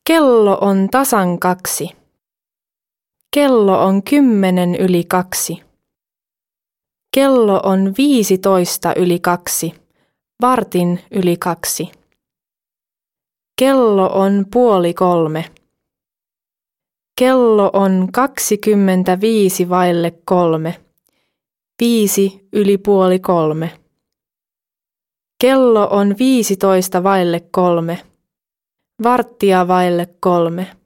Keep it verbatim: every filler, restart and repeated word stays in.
Kello on tasan kaksi. Kello on kymmenen yli kaksi. Kello on viisitoista yli kaksi, vartin yli kaksi. Kello on puoli kolme. Kello on kaksikymmentäviisi vaille kolme, viisi yli puoli kolme. Kello on viisitoista vaille kolme, varttia vaille kolme.